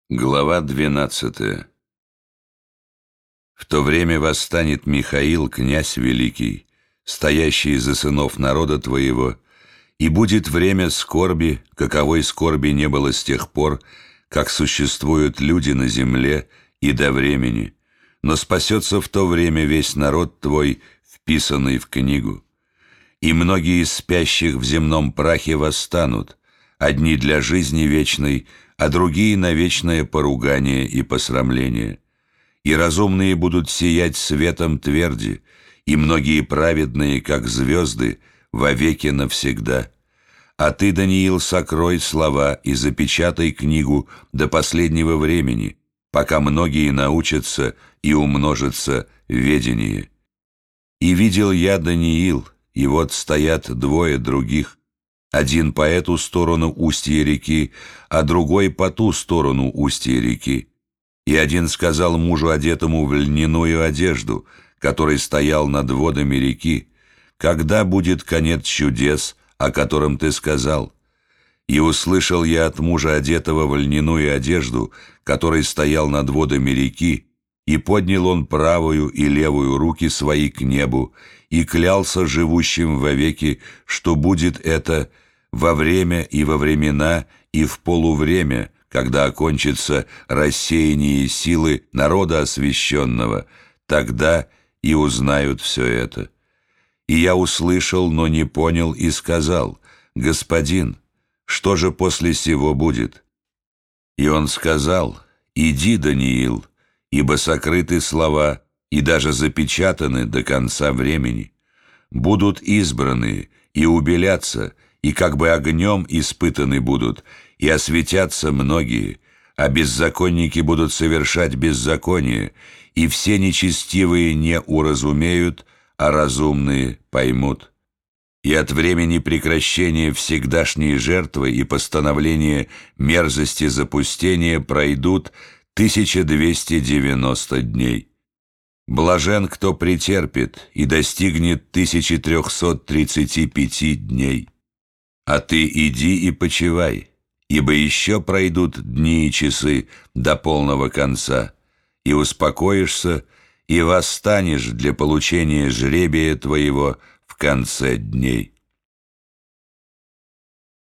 Глава 12. В то время восстанет Михаил, князь великий, стоящий за сынов народа твоего, и будет время скорби, каковой скорби не было с тех пор, как существуют люди на земле и до времени, но спасется в то время весь народ твой, вписанный в книгу. И многие из спящих в земном прахе восстанут, одни для жизни вечной, а другие на вечное поругание и посрамление. И разумные будут сиять светом тверди, и многие праведные, как звезды, вовеки навсегда. А ты, Даниил, сокрой слова и запечатай книгу до последнего времени, пока многие научатся и умножится ведение. И видел я, Даниил, и вот стоят двое других, один по эту сторону устья реки, а другой по ту сторону устья реки. И один сказал мужу, одетому в льняную одежду, который стоял над водами реки: «Когда будет конец чудес, о котором ты сказал?» И услышал я от мужа, одетого в льняную одежду, который стоял над водами реки, и поднял он правую и левую руки свои к небу, и клялся живущим вовеки, что будет это во время и во времена и в полувремя, когда окончится рассеяние силы народа освященного, тогда и узнают все это. И я услышал, но не понял, и сказал: «Господин, что же после сего будет?» И он сказал: «Иди, Даниил, ибо сокрыты слова и даже запечатаны до конца времени. Будут избранные и убелятся, и как бы огнем испытаны будут, и осветятся многие, а беззаконники будут совершать беззаконие, и все нечестивые не уразумеют, а разумные поймут. И от времени прекращения всегдашней жертвы и постановления мерзости запустения пройдут 1290 дней. Блажен, кто претерпит и достигнет 1335 дней. А ты иди и почивай, ибо еще пройдут дни и часы до полного конца, и успокоишься, и восстанешь для получения жребия твоего в конце дней».